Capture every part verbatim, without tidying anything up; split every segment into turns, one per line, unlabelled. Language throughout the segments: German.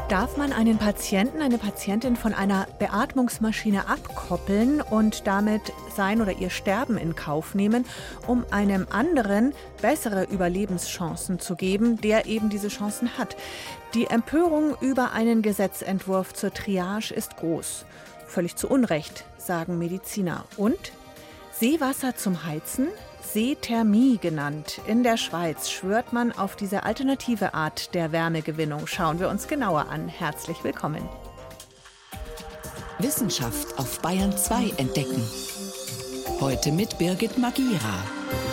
Darf man einen Patienten, eine Patientin von einer Beatmungsmaschine abkoppeln und damit sein oder ihr Sterben in Kauf nehmen, um einem anderen bessere Überlebenschancen zu geben, der eben diese Chancen hat? Die Empörung über einen Gesetzentwurf zur Triage ist groß. Völlig zu Unrecht, sagen Mediziner. Und Seewasser zum Heizen? Seethermie genannt. In der Schweiz schwört man auf diese alternative Art der Wärmegewinnung. Schauen wir uns genauer an. Herzlich willkommen.
Wissenschaft auf Bayern zwei entdecken. Heute mit Birgit Magira.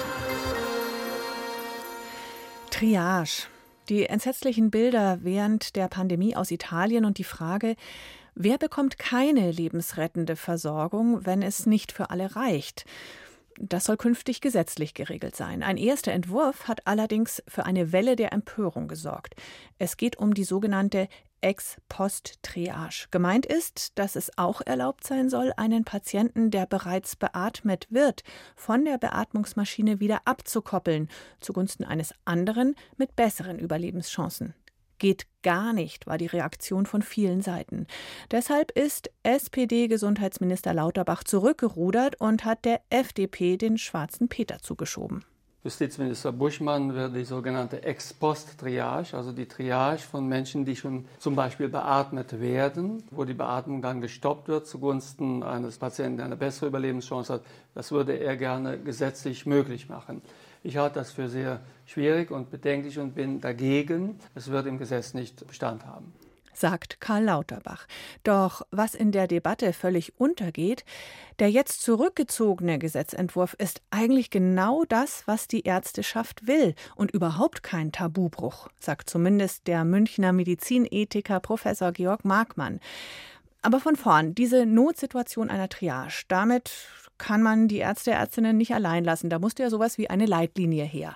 Triage. Die entsetzlichen Bilder während der Pandemie aus Italien und die Frage, wer bekommt keine lebensrettende Versorgung, wenn es nicht für alle reicht? Das soll künftig gesetzlich geregelt sein. Ein erster Entwurf hat allerdings für eine Welle der Empörung gesorgt. Es geht um die sogenannte Ex-Post-Triage. Gemeint ist, dass es auch erlaubt sein soll, einen Patienten, der bereits beatmet wird, von der Beatmungsmaschine wieder abzukoppeln, zugunsten eines anderen mit besseren Überlebenschancen. Geht gar nicht, war die Reaktion von vielen Seiten. Deshalb ist S P D-Gesundheitsminister Lauterbach zurückgerudert und hat der F D P den schwarzen Peter zugeschoben.
Justizminister Buschmann will die sogenannte Ex-Post-Triage, also die Triage von Menschen, die schon zum Beispiel beatmet werden, wo die Beatmung dann gestoppt wird zugunsten eines Patienten, der eine bessere Überlebenschance hat, das würde er gerne gesetzlich möglich machen. Ich halte das für sehr schwierig und bedenklich und bin dagegen. Es wird im Gesetz nicht Bestand haben.
Sagt Karl Lauterbach. Doch was in der Debatte völlig untergeht, der jetzt zurückgezogene Gesetzentwurf ist eigentlich genau das, was die Ärzteschaft will und überhaupt kein Tabubruch, sagt zumindest der Münchner Medizinethiker Professor Georg Markmann. Aber von vorn, diese Notsituation einer Triage, damit kann man die Ärzte, Ärztinnen nicht allein lassen. Da musste ja sowas wie eine Leitlinie her.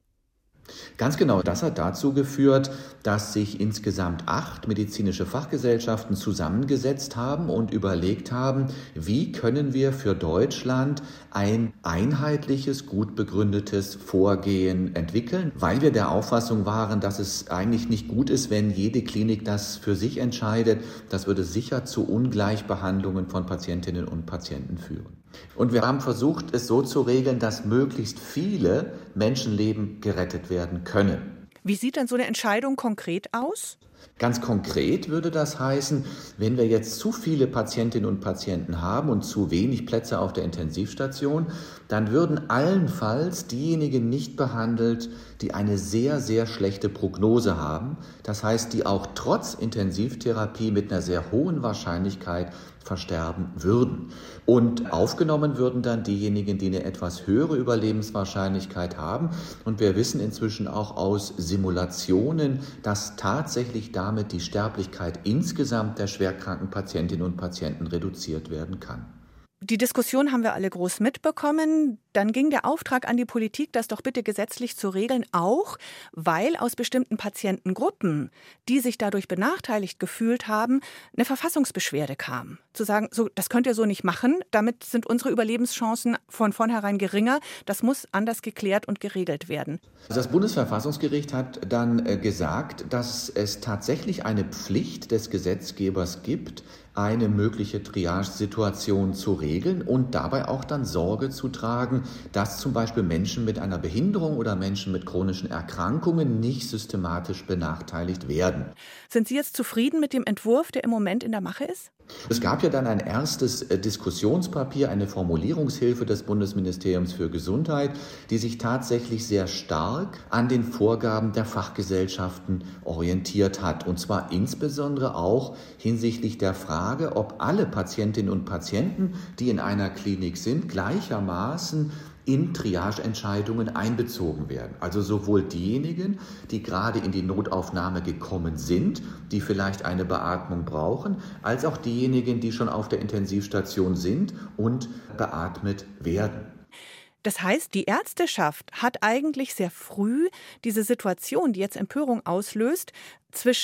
Ganz genau, das hat dazu geführt, dass sich insgesamt acht medizinische Fachgesellschaften zusammengesetzt haben und überlegt haben, wie können wir für Deutschland ein einheitliches, gut begründetes Vorgehen entwickeln, weil wir der Auffassung waren, dass es eigentlich nicht gut ist, wenn jede Klinik das für sich entscheidet. Das würde sicher zu Ungleichbehandlungen von Patientinnen und Patienten führen. Und wir haben versucht, es so zu regeln, dass möglichst viele Menschenleben gerettet werden können.
Wie sieht denn so eine Entscheidung konkret aus?
Ganz konkret würde das heißen, wenn wir jetzt zu viele Patientinnen und Patienten haben und zu wenig Plätze auf der Intensivstation, dann würden allenfalls diejenigen nicht behandelt, die eine sehr, sehr schlechte Prognose haben. Das heißt, die auch trotz Intensivtherapie mit einer sehr hohen Wahrscheinlichkeit versterben würden. Und aufgenommen würden dann diejenigen, die eine etwas höhere Überlebenswahrscheinlichkeit haben. Und wir wissen inzwischen auch aus Simulationen, dass tatsächlich damit die Sterblichkeit insgesamt der schwerkranken Patientinnen und Patienten reduziert werden kann.
Die Diskussion haben wir alle groß mitbekommen. Dann ging der Auftrag an die Politik, das doch bitte gesetzlich zu regeln, auch weil aus bestimmten Patientengruppen, die sich dadurch benachteiligt gefühlt haben, eine Verfassungsbeschwerde kam. Zu sagen, so, das könnt ihr so nicht machen, damit sind unsere Überlebenschancen von vornherein geringer. Das muss anders geklärt und geregelt werden.
Das Bundesverfassungsgericht hat dann gesagt, dass es tatsächlich eine Pflicht des Gesetzgebers gibt, eine mögliche Triage-Situation zu regeln und dabei auch dann Sorge zu tragen, dass zum Beispiel Menschen mit einer Behinderung oder Menschen mit chronischen Erkrankungen nicht systematisch benachteiligt werden.
Sind Sie jetzt zufrieden mit dem Entwurf, der im Moment in der Mache ist?
Es gab ja dann ein erstes Diskussionspapier, eine Formulierungshilfe des Bundesministeriums für Gesundheit, die sich tatsächlich sehr stark an den Vorgaben der Fachgesellschaften orientiert hat. Und zwar insbesondere auch hinsichtlich der Frage, ob alle Patientinnen und Patienten, die in einer Klinik sind, gleichermaßen in Triageentscheidungen einbezogen werden. Also sowohl diejenigen, die gerade in die Notaufnahme gekommen sind, die vielleicht eine Beatmung brauchen, als auch diejenigen, die schon auf der Intensivstation sind und beatmet werden.
Das heißt, die Ärzteschaft hat eigentlich sehr früh diese Situation, die jetzt Empörung auslöst, zwischen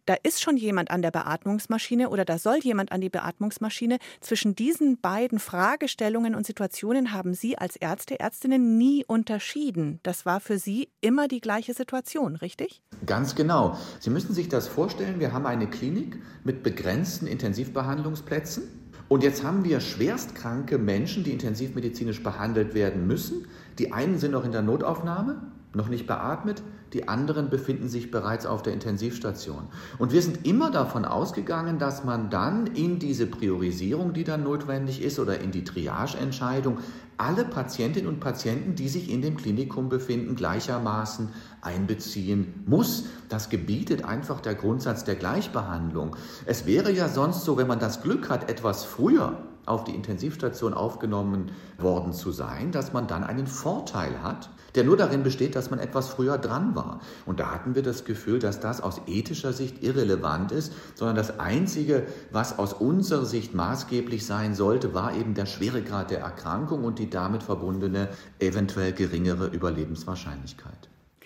da ist schon jemand an der Beatmungsmaschine oder da soll jemand an die Beatmungsmaschine. Zwischen diesen beiden Fragestellungen und Situationen haben Sie als Ärzte, Ärztinnen nie unterschieden. Das war für Sie immer die gleiche Situation, richtig?
Ganz genau. Sie müssen sich das vorstellen, wir haben eine Klinik mit begrenzten Intensivbehandlungsplätzen. Und jetzt haben wir schwerstkranke Menschen, die intensivmedizinisch behandelt werden müssen. Die einen sind noch in der Notaufnahme, noch nicht beatmet, die anderen befinden sich bereits auf der Intensivstation. Und wir sind immer davon ausgegangen, dass man dann in diese Priorisierung, die dann notwendig ist, oder in die Triageentscheidung, alle Patientinnen und Patienten, die sich in dem Klinikum befinden, gleichermaßen einbeziehen muss. Das gebietet einfach der Grundsatz der Gleichbehandlung. Es wäre ja sonst so, wenn man das Glück hat, etwas früher auf die Intensivstation aufgenommen worden zu sein, dass man dann einen Vorteil hat, der nur darin besteht, dass man etwas früher dran war. Und da hatten wir das Gefühl, dass das aus ethischer Sicht irrelevant ist, sondern das Einzige, was aus unserer Sicht maßgeblich sein sollte, war eben der Schweregrad der Erkrankung und die damit verbundene eventuell geringere Überlebenswahrscheinlichkeit.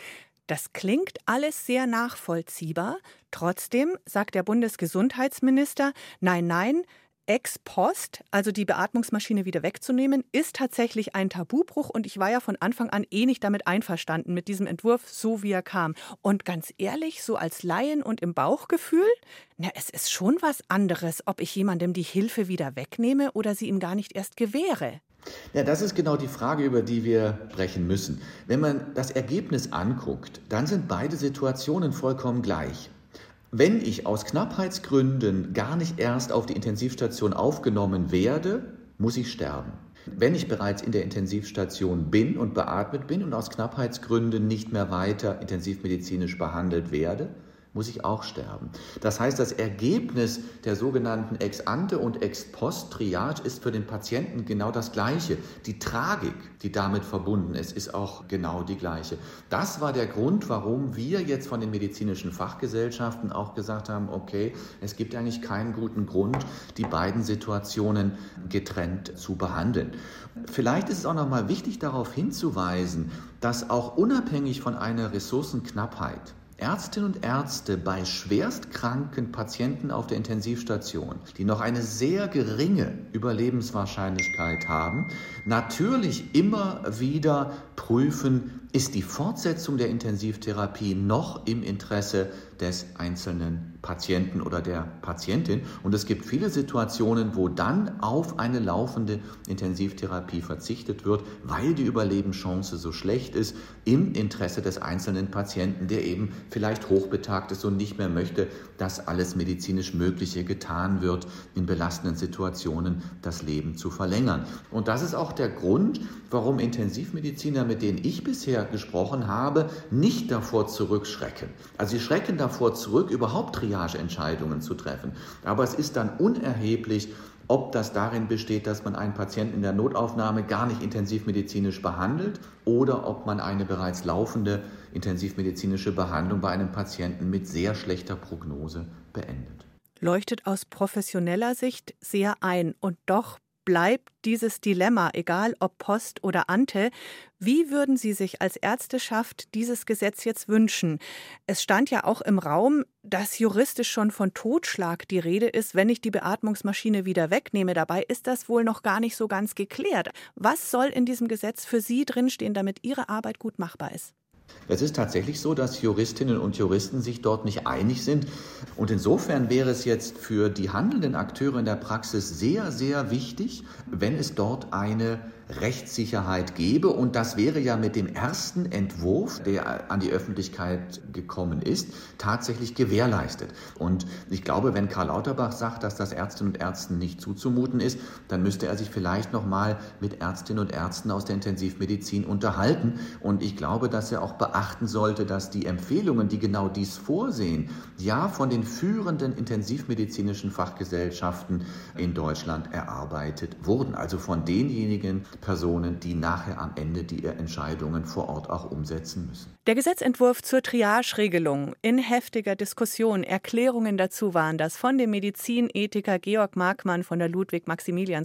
Das klingt alles sehr nachvollziehbar. Trotzdem sagt der Bundesgesundheitsminister, nein, nein, ex post, also die Beatmungsmaschine wieder wegzunehmen, ist tatsächlich ein Tabubruch. Und ich war ja von Anfang an eh nicht damit einverstanden, mit diesem Entwurf, so wie er kam. Und ganz ehrlich, so als Laien und im Bauchgefühl, na, es ist schon was anderes, ob ich jemandem die Hilfe wieder wegnehme oder sie ihm gar nicht erst gewähre.
Ja, das ist genau die Frage, über die wir sprechen müssen. Wenn man das Ergebnis anguckt, dann sind beide Situationen vollkommen gleich. Wenn ich aus Knappheitsgründen gar nicht erst auf die Intensivstation aufgenommen werde, muss ich sterben. Wenn ich bereits in der Intensivstation bin und beatmet bin und aus Knappheitsgründen nicht mehr weiter intensivmedizinisch behandelt werde, muss ich auch sterben. Das heißt, das Ergebnis der sogenannten Ex-ante und Ex-post-Triage ist für den Patienten genau das Gleiche. Die Tragik, die damit verbunden ist, ist auch genau die gleiche. Das war der Grund, warum wir jetzt von den medizinischen Fachgesellschaften auch gesagt haben, okay, es gibt eigentlich keinen guten Grund, die beiden Situationen getrennt zu behandeln. Vielleicht ist es auch noch mal wichtig, darauf hinzuweisen, dass auch unabhängig von einer Ressourcenknappheit Ärztinnen und Ärzte bei schwerstkranken Patienten auf der Intensivstation, die noch eine sehr geringe Überlebenswahrscheinlichkeit haben, natürlich immer wieder prüfen, ist die Fortsetzung der Intensivtherapie noch im Interesse des einzelnen Patienten oder der Patientin. Und es gibt viele Situationen, wo dann auf eine laufende Intensivtherapie verzichtet wird, weil die Überlebenschance so schlecht ist, im Interesse des einzelnen Patienten, der eben vielleicht hochbetagt ist und nicht mehr möchte, dass alles medizinisch Mögliche getan wird, in belastenden Situationen das Leben zu verlängern. Und das ist auch der Grund, warum Intensivmediziner, mit denen ich bisher gesprochen habe, nicht davor zurückschrecken. Also sie schrecken davor zurück, überhaupt Triageentscheidungen zu treffen. Aber es ist dann unerheblich, ob das darin besteht, dass man einen Patienten in der Notaufnahme gar nicht intensivmedizinisch behandelt oder ob man eine bereits laufende intensivmedizinische Behandlung bei einem Patienten mit sehr schlechter Prognose beendet.
Leuchtet aus professioneller Sicht sehr ein. Und doch bleibt dieses Dilemma, egal ob Post oder Ante. Wie würden Sie sich als Ärzteschaft dieses Gesetz jetzt wünschen? Es stand ja auch im Raum, dass juristisch schon von Totschlag die Rede ist, wenn ich die Beatmungsmaschine wieder wegnehme. Dabei ist das wohl noch gar nicht so ganz geklärt. Was soll in diesem Gesetz für Sie drinstehen, damit Ihre Arbeit gut machbar ist?
Es ist tatsächlich so, dass Juristinnen und Juristen sich dort nicht einig sind. Und insofern wäre es jetzt für die handelnden Akteure in der Praxis sehr, sehr wichtig, wenn es dort eine Rechtssicherheit gäbe. Und das wäre ja mit dem ersten Entwurf, der an die Öffentlichkeit gekommen ist, tatsächlich gewährleistet. Und ich glaube, wenn Karl Lauterbach sagt, dass das Ärztinnen und Ärzten nicht zuzumuten ist, dann müsste er sich vielleicht noch mal mit Ärztinnen und Ärzten aus der Intensivmedizin unterhalten. Und ich glaube, dass er auch beachten sollte, dass die Empfehlungen, die genau dies vorsehen, ja von den führenden intensivmedizinischen Fachgesellschaften in Deutschland erarbeitet wurden. Also von denjenigen Personen, die nachher am Ende die Entscheidungen vor Ort auch umsetzen müssen.
Der Gesetzentwurf zur Triage-Regelung in heftiger Diskussion. Erklärungen dazu waren das von dem Medizinethiker Georg Markmann von der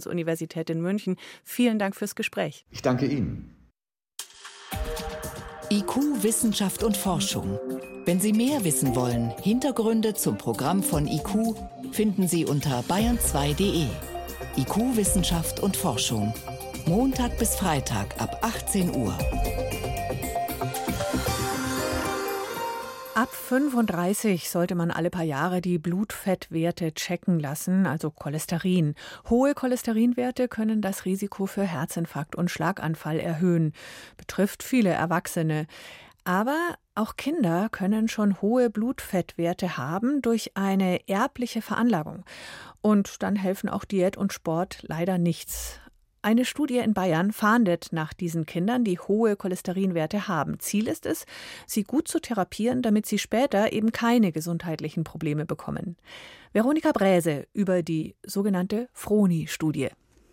Ludwig-Maximilians-Universität in München. Vielen Dank fürs Gespräch.
Ich danke Ihnen.
I Q Wissenschaft und Forschung. Wenn Sie mehr wissen wollen, Hintergründe zum Programm von I Q finden Sie unter bayern zwei punkt de. I Q Wissenschaft und Forschung. Montag bis Freitag ab achtzehn Uhr.
Ab fünfunddreißig sollte man alle paar Jahre die Blutfettwerte checken lassen, also Cholesterin. Hohe Cholesterinwerte können das Risiko für Herzinfarkt und Schlaganfall erhöhen. Betrifft viele Erwachsene. Aber auch Kinder können schon hohe Blutfettwerte haben durch eine erbliche Veranlagung. Und dann helfen auch Diät und Sport leider nichts. Eine Studie in Bayern fahndet nach diesen Kindern, die hohe Cholesterinwerte haben. Ziel ist es, sie gut zu therapieren, damit sie später eben keine gesundheitlichen Probleme bekommen. Veronika Bräse über die sogenannte FRONI-Studie.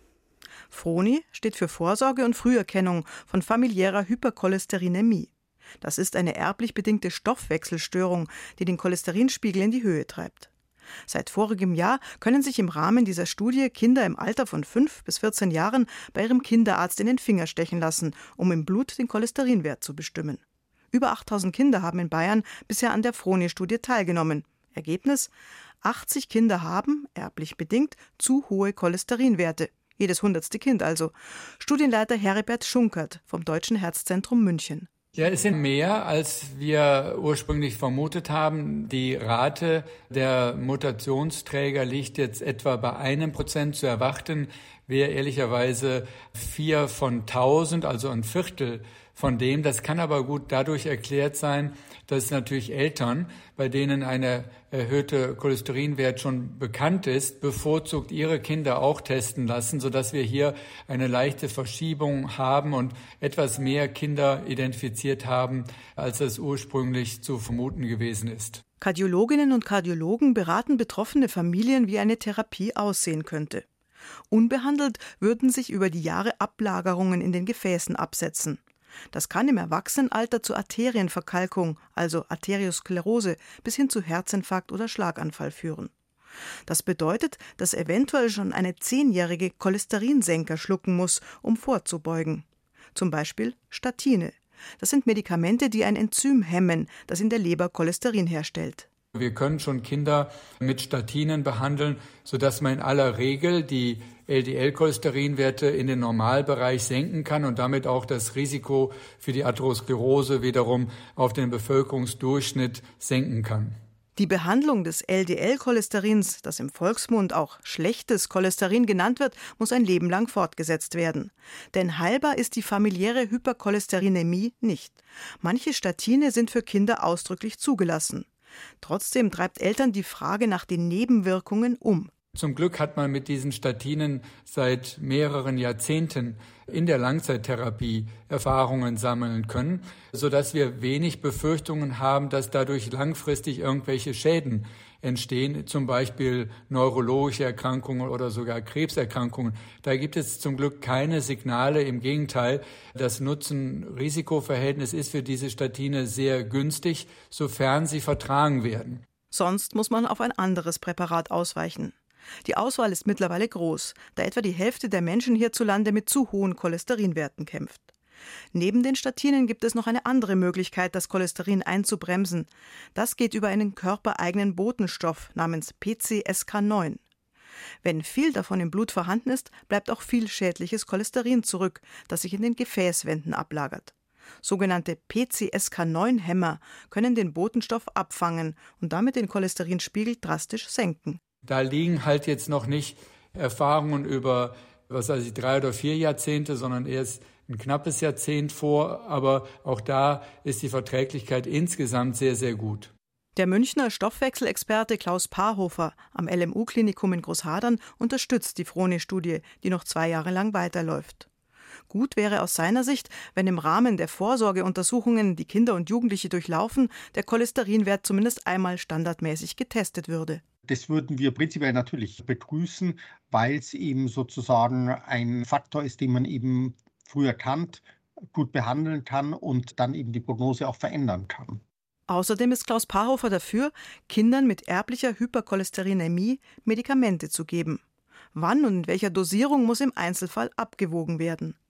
FRONI steht für Vorsorge und Früherkennung von familiärer Hypercholesterinämie. Das ist eine erblich bedingte Stoffwechselstörung, die den Cholesterinspiegel in die Höhe treibt. Seit vorigem Jahr können sich im Rahmen dieser Studie Kinder im Alter von fünf bis vierzehn Jahren bei ihrem Kinderarzt in den Finger stechen lassen, um im Blut den Cholesterinwert zu bestimmen. Über achttausend Kinder haben in Bayern bisher an der FRONI-Studie teilgenommen. Ergebnis: achtzig Kinder haben, erblich bedingt, zu hohe Cholesterinwerte. Jedes hundertste Kind also. Studienleiter Heribert Schunkert vom Deutschen Herzzentrum München.
Ja, es sind mehr, als wir ursprünglich vermutet haben. Die Rate der Mutationsträger liegt jetzt etwa bei einem Prozent. Zu erwarten wäre ehrlicherweise vier von tausend, also ein Viertel von dem. Das kann aber gut dadurch erklärt sein, dass natürlich Eltern, bei denen eine erhöhte Cholesterinwert schon bekannt ist, bevorzugt ihre Kinder auch testen lassen, sodass wir hier eine leichte Verschiebung haben und etwas mehr Kinder identifiziert haben, als es ursprünglich zu vermuten gewesen ist.
Kardiologinnen und Kardiologen beraten betroffene Familien, wie eine Therapie aussehen könnte. Unbehandelt würden sich über die Jahre Ablagerungen in den Gefäßen absetzen. Das kann im Erwachsenenalter zu Arterienverkalkung, also Arteriosklerose, bis hin zu Herzinfarkt oder Schlaganfall führen. Das bedeutet, dass eventuell schon eine Zehnjährige Cholesterinsenker schlucken muss, um vorzubeugen. Zum Beispiel Statine. Das sind Medikamente, die ein Enzym hemmen, das in der Leber Cholesterin herstellt.
Wir können schon Kinder mit Statinen behandeln, sodass man in aller Regel die L D L-Cholesterinwerte in den Normalbereich senken kann und damit auch das Risiko für die Atherosklerose wiederum auf den Bevölkerungsdurchschnitt senken kann.
Die Behandlung des L D L-Cholesterins, das im Volksmund auch schlechtes Cholesterin genannt wird, muss ein Leben lang fortgesetzt werden. Denn heilbar ist die familiäre Hypercholesterinämie nicht. Manche Statine sind für Kinder ausdrücklich zugelassen. Trotzdem treibt Eltern die Frage nach den Nebenwirkungen um.
Zum Glück hat man mit diesen Statinen seit mehreren Jahrzehnten in der Langzeittherapie Erfahrungen sammeln können, sodass wir wenig Befürchtungen haben, dass dadurch langfristig irgendwelche Schäden entstehen, zum Beispiel neurologische Erkrankungen oder sogar Krebserkrankungen. Da gibt es zum Glück keine Signale. Im Gegenteil, das Nutzen-Risiko-Verhältnis ist für diese Statine sehr günstig, sofern sie vertragen werden.
Sonst muss man auf ein anderes Präparat ausweichen. Die Auswahl ist mittlerweile groß, da etwa die Hälfte der Menschen hierzulande mit zu hohen Cholesterinwerten kämpft. Neben den Statinen gibt es noch eine andere Möglichkeit, das Cholesterin einzubremsen. Das geht über einen körpereigenen Botenstoff namens P C S K neun. Wenn viel davon im Blut vorhanden ist, bleibt auch viel schädliches Cholesterin zurück, das sich in den Gefäßwänden ablagert. Sogenannte P C S K neun Hämmer können den Botenstoff abfangen und damit den Cholesterinspiegel drastisch senken.
Da liegen halt jetzt noch nicht Erfahrungen über, was weiß ich, drei oder vier Jahrzehnte, sondern erst ein knappes Jahrzehnt vor. Aber auch da ist die Verträglichkeit insgesamt sehr, sehr gut.
Der Münchner Stoffwechselexperte Klaus Paarhofer am L M U-Klinikum in Großhadern unterstützt die FRONI-Studie, die noch zwei Jahre lang weiterläuft. Gut wäre aus seiner Sicht, wenn im Rahmen der Vorsorgeuntersuchungen, die Kinder und Jugendliche durchlaufen, der Cholesterinwert zumindest einmal standardmäßig getestet würde.
Das würden wir prinzipiell natürlich begrüßen, weil es eben sozusagen ein Faktor ist, den man eben früh erkannt, gut behandeln kann und dann eben die Prognose auch verändern kann.
Außerdem ist Klaus Paarhofer dafür, Kindern mit erblicher Hypercholesterinämie Medikamente zu geben. Wann und in welcher Dosierung muss im Einzelfall abgewogen werden.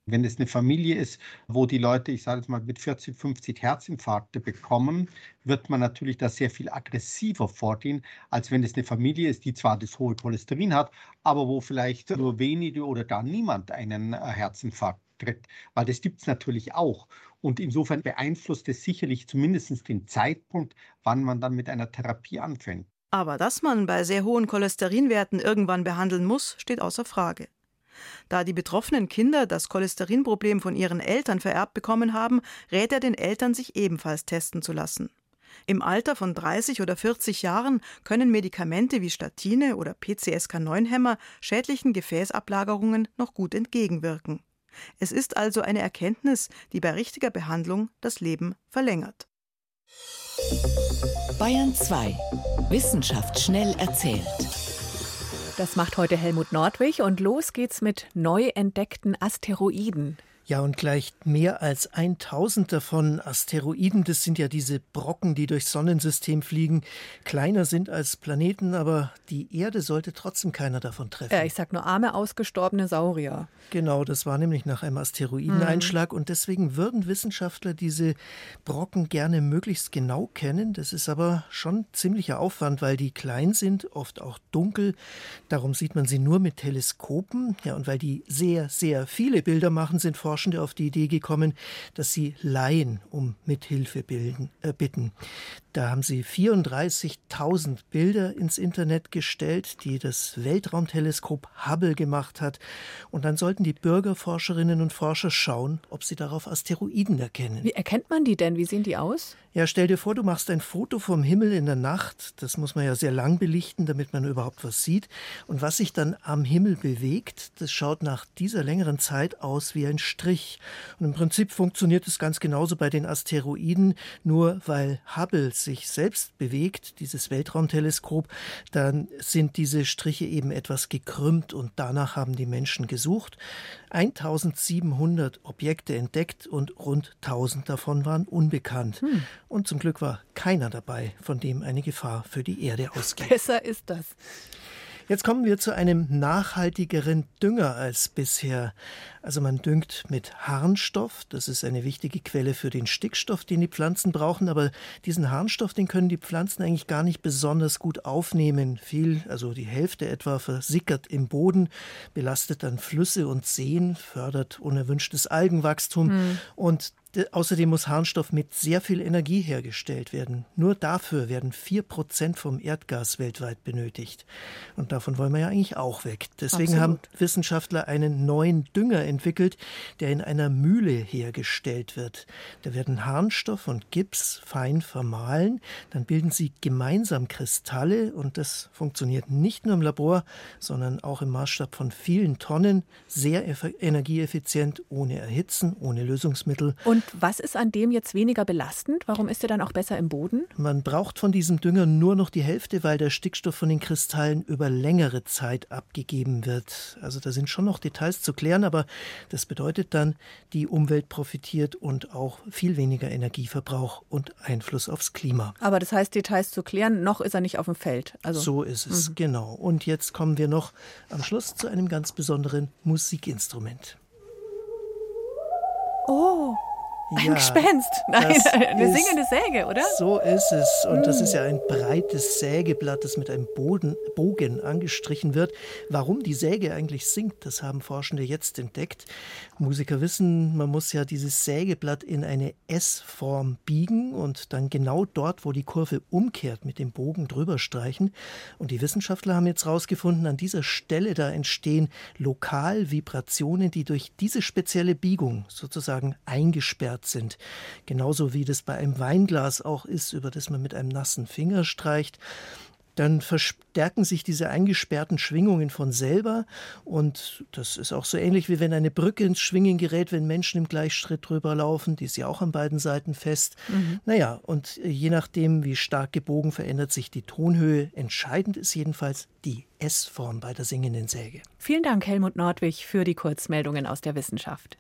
Wenn es eine Familie ist, wo die Leute, ich sage jetzt mal, mit vierzig, fünfzig Herzinfarkte bekommen, wird man natürlich da sehr viel aggressiver vorgehen, als wenn es eine Familie ist, die zwar das hohe Cholesterin hat, aber wo vielleicht nur wenige oder gar niemand einen Herzinfarkt tritt. Weil das gibt es natürlich auch. Und insofern beeinflusst es sicherlich zumindest den Zeitpunkt, wann man dann mit einer Therapie anfängt.
Aber dass man bei sehr hohen Cholesterinwerten irgendwann behandeln muss, steht außer Frage. Da die betroffenen Kinder das Cholesterinproblem von ihren Eltern vererbt bekommen haben, rät er den Eltern, sich ebenfalls testen zu lassen. Im Alter von dreißig oder vierzig Jahren können Medikamente wie Statine oder P C S K neun Hämmer schädlichen Gefäßablagerungen noch gut entgegenwirken. Es ist also eine Erkenntnis, die bei richtiger Behandlung das Leben verlängert.
Bayern zwei. Wissenschaft schnell erzählt.
Das macht heute Helmut Nordwig und los geht's mit neu entdeckten Asteroiden.
Ja, und gleich mehr als tausend davon. Asteroiden, das sind ja diese Brocken, die durchs Sonnensystem fliegen, kleiner sind als Planeten, aber die Erde sollte trotzdem keiner davon treffen.
Ja, ich sag nur arme, ausgestorbene Saurier.
Genau, das war nämlich nach einem Asteroideneinschlag, mhm. und deswegen würden Wissenschaftler diese Brocken gerne möglichst genau kennen. Das ist aber schon ziemlicher Aufwand, weil die klein sind, oft auch dunkel. Darum sieht man sie nur mit Teleskopen. Ja, und weil die sehr, sehr viele Bilder machen, sind Forscher auf die Idee gekommen, dass sie Laien um Mithilfe bilden, äh, bitten. Da haben sie vierunddreißigtausend Bilder ins Internet gestellt, die das Weltraumteleskop Hubble gemacht hat. Und dann sollten die Bürger, Forscherinnen und Forscher schauen, ob sie darauf Asteroiden erkennen.
Wie erkennt man die denn? Wie sehen die aus?
Ja, stell dir vor, du machst ein Foto vom Himmel in der Nacht. Das muss man ja sehr lang belichten, damit man überhaupt was sieht. Und was sich dann am Himmel bewegt, das schaut nach dieser längeren Zeit aus wie ein Strich. Und im Prinzip funktioniert es ganz genauso bei den Asteroiden, nur weil Hubble sich selbst bewegt, dieses Weltraumteleskop, dann sind diese Striche eben etwas gekrümmt und danach haben die Menschen gesucht. eintausendsiebenhundert Objekte entdeckt und rund tausend davon waren unbekannt. Hm. Und zum Glück war keiner dabei, von dem eine Gefahr für die Erde ausgeht.
Besser ist das.
Jetzt kommen wir zu einem nachhaltigeren Dünger als bisher. Also man düngt mit Harnstoff. Das ist eine wichtige Quelle für den Stickstoff, den die Pflanzen brauchen. Aber diesen Harnstoff, den können die Pflanzen eigentlich gar nicht besonders gut aufnehmen. Viel, also die Hälfte etwa, versickert im Boden, belastet dann Flüsse und Seen, fördert unerwünschtes Algenwachstum. Hm. Und außerdem muss Harnstoff mit sehr viel Energie hergestellt werden. Nur dafür werden vier Prozent vom Erdgas weltweit benötigt. Und davon wollen wir ja eigentlich auch weg. Deswegen Absolut. haben Wissenschaftler einen neuen Dünger entwickelt, der in einer Mühle hergestellt wird. Da werden Harnstoff und Gips fein vermahlen. Dann bilden sie gemeinsam Kristalle. Und das funktioniert nicht nur im Labor, sondern auch im Maßstab von vielen Tonnen. Sehr energieeffizient, ohne Erhitzen, ohne Lösungsmittel.
Und Und was ist an dem jetzt weniger belastend? Warum ist er dann auch besser im Boden?
Man braucht von diesem Dünger nur noch die Hälfte, weil der Stickstoff von den Kristallen über längere Zeit abgegeben wird. Also da sind schon noch Details zu klären, aber das bedeutet dann, die Umwelt profitiert und auch viel weniger Energieverbrauch und Einfluss aufs Klima.
Aber das heißt, Details zu klären, noch ist er nicht auf dem Feld. Also
so ist es, mhm. genau. Und jetzt kommen wir noch am Schluss zu einem ganz besonderen Musikinstrument.
Oh! Ein ja, Gespenst. Nein, eine ist, singende Säge, oder?
So ist es. Und das ist ja ein breites Sägeblatt, das mit einem Boden, Bogen angestrichen wird. Warum die Säge eigentlich singt, das haben Forschende jetzt entdeckt. Musiker wissen, man muss ja dieses Sägeblatt in eine S-Form biegen und dann genau dort, wo die Kurve umkehrt, mit dem Bogen drüber streichen. Und die Wissenschaftler haben jetzt herausgefunden, an dieser Stelle da entstehen lokal Vibrationen, die durch diese spezielle Biegung sozusagen eingesperrt sind. Genauso wie das bei einem Weinglas auch ist, über das man mit einem nassen Finger streicht. Dann verstärken sich diese eingesperrten Schwingungen von selber. Und das ist auch so ähnlich, wie wenn eine Brücke ins Schwingen gerät, wenn Menschen im Gleichschritt drüber laufen. Die ist ja auch an beiden Seiten fest. Mhm. Naja, und je nachdem, wie stark gebogen, verändert sich die Tonhöhe. Entscheidend ist jedenfalls die S-Form bei der singenden Säge.
Vielen Dank, Helmut Nordwig, für die Kurzmeldungen aus der Wissenschaft.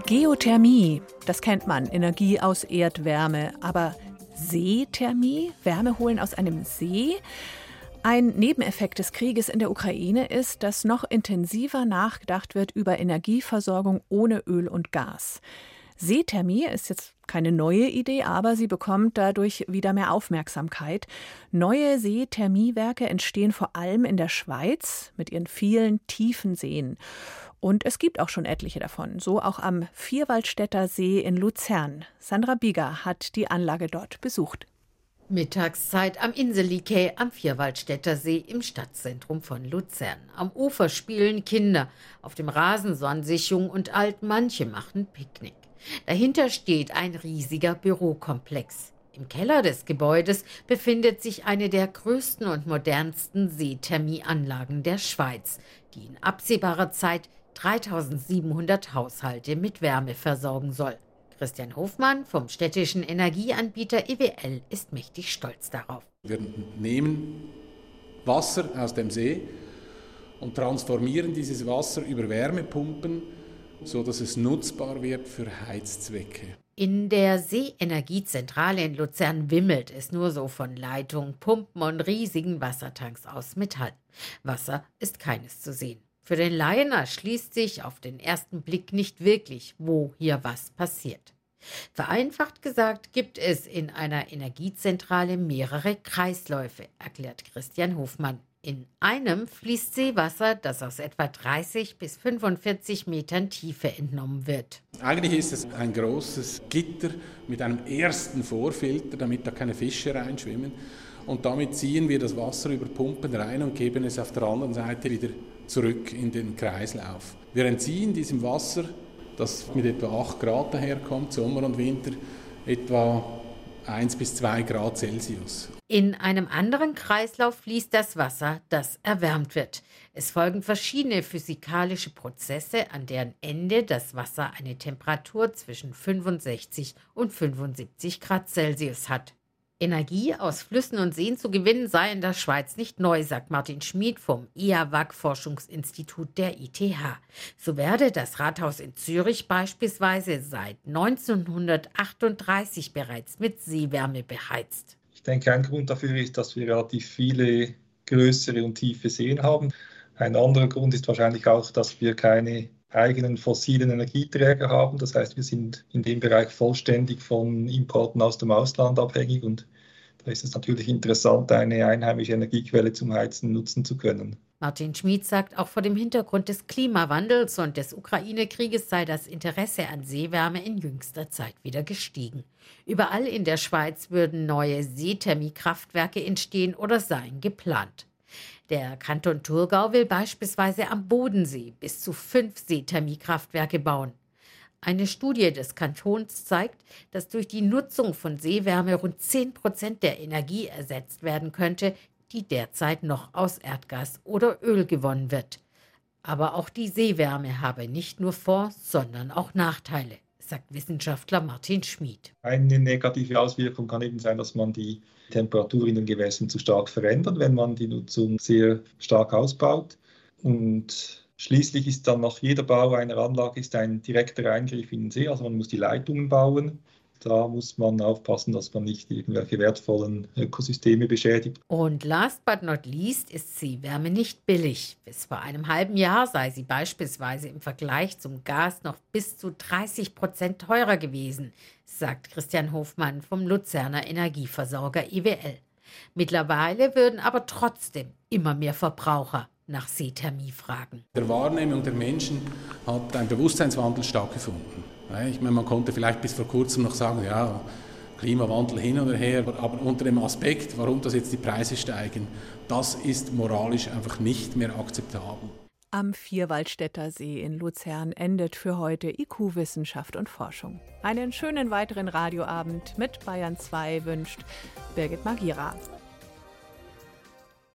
Geothermie, das kennt man, Energie aus Erdwärme. Aber Seethermie, Wärme holen aus einem See? Ein Nebeneffekt des Krieges in der Ukraine ist, dass noch intensiver nachgedacht wird über Energieversorgung ohne Öl und Gas. Seethermie ist jetzt keine neue Idee, aber sie bekommt dadurch wieder mehr Aufmerksamkeit. Neue Seethermiewerke entstehen vor allem in der Schweiz mit ihren vielen tiefen Seen. Und es gibt auch schon etliche davon, so auch am Vierwaldstätter See in Luzern. Sandra Bieger hat die Anlage dort besucht.
Mittagszeit am Inselike am Vierwaldstätter See im Stadtzentrum von Luzern. Am Ufer spielen Kinder, auf dem Rasen sonnen sich Jung und Alt, manche machen Picknick. Dahinter steht ein riesiger Bürokomplex. Im Keller des Gebäudes befindet sich eine der größten und modernsten Seethermieanlagen der Schweiz, die in absehbarer Zeit dreitausendsiebenhundert Haushalte mit Wärme versorgen soll. Christian Hofmann vom städtischen Energieanbieter E W L ist mächtig stolz darauf.
Wir nehmen Wasser aus dem See und transformieren dieses Wasser über Wärmepumpen, sodass es nutzbar wird für Heizzwecke.
In der Seeenergiezentrale in Luzern wimmelt es nur so von Leitungen, Pumpen und riesigen Wassertanks aus Metall. Wasser ist keines zu sehen. Für den Laien erschließt sich auf den ersten Blick nicht wirklich, wo hier was passiert. Vereinfacht gesagt gibt es in einer Energiezentrale mehrere Kreisläufe, erklärt Christian Hofmann. In einem fließt Seewasser, das aus etwa dreißig bis fünfundvierzig Metern Tiefe entnommen wird.
Eigentlich ist es ein großes Gitter mit einem ersten Vorfilter, damit da keine Fische reinschwimmen. Und damit ziehen wir das Wasser über Pumpen rein und geben es auf der anderen Seite wieder zurück in den Kreislauf. Wir entziehen diesem Wasser, das mit etwa acht Grad daherkommt, Sommer und Winter, etwa eins bis zwei Grad Celsius.
In einem anderen Kreislauf fließt das Wasser, das erwärmt wird. Es folgen verschiedene physikalische Prozesse, an deren Ende das Wasser eine Temperatur zwischen fünfundsechzig und fünfundsiebzig Grad Celsius hat. Energie aus Flüssen und Seen zu gewinnen sei in der Schweiz nicht neu, sagt Martin Schmid vom I A W A C-Forschungsinstitut der I T H. So werde das Rathaus in Zürich beispielsweise seit neunzehnhundertachtunddreißig bereits mit Seewärme beheizt.
Ich denke, ein Grund dafür ist, dass wir relativ viele größere und tiefe Seen haben. Ein anderer Grund ist wahrscheinlich auch, dass wir keine eigenen fossilen Energieträger haben. Das heißt, wir sind in dem Bereich vollständig von Importen aus dem Ausland abhängig und da ist es natürlich interessant, eine einheimische Energiequelle zum Heizen nutzen zu können.
Martin Schmid sagt, auch vor dem Hintergrund des Klimawandels und des Ukraine-Krieges sei das Interesse an Seewärme in jüngster Zeit wieder gestiegen. Überall in der Schweiz würden neue Seethermiekraftwerke entstehen oder seien geplant. Der Kanton Thurgau will beispielsweise am Bodensee bis zu fünf Seethermiekraftwerke bauen. Eine Studie des Kantons zeigt, dass durch die Nutzung von Seewärme rund zehn Prozent der Energie ersetzt werden könnte, die derzeit noch aus Erdgas oder Öl gewonnen wird. Aber auch die Seewärme habe nicht nur Vor-, sondern auch Nachteile, sagt Wissenschaftler Martin Schmid.
Eine negative Auswirkung kann eben sein, dass man die Temperatur in den Gewässern zu stark verändert, wenn man die Nutzung sehr stark ausbaut. Und schließlich ist dann nach jeder Bau einer Anlage ist ein direkter Eingriff in den See, also man muss die Leitungen bauen. Da muss man aufpassen, dass man nicht irgendwelche wertvollen Ökosysteme beschädigt.
Und last but not least ist Seewärme nicht billig. Bis vor einem halben Jahr sei sie beispielsweise im Vergleich zum Gas noch bis zu dreißig Prozent teurer gewesen, sagt Christian Hofmann vom Luzerner Energieversorger E W L. Mittlerweile würden aber trotzdem immer mehr Verbraucher nach Seethermie fragen.
Der Wahrnehmung der Menschen hat ein Bewusstseinswandel stattgefunden. Ich meine, man konnte vielleicht bis vor kurzem noch sagen, ja, Klimawandel hin oder her, aber unter dem Aspekt, warum das jetzt die Preise steigen, das ist moralisch einfach nicht mehr akzeptabel.
Am Vierwaldstätter See in Luzern endet für heute I Q Wissenschaft und Forschung. Einen schönen weiteren Radioabend mit Bayern zwei wünscht Birgit Magira.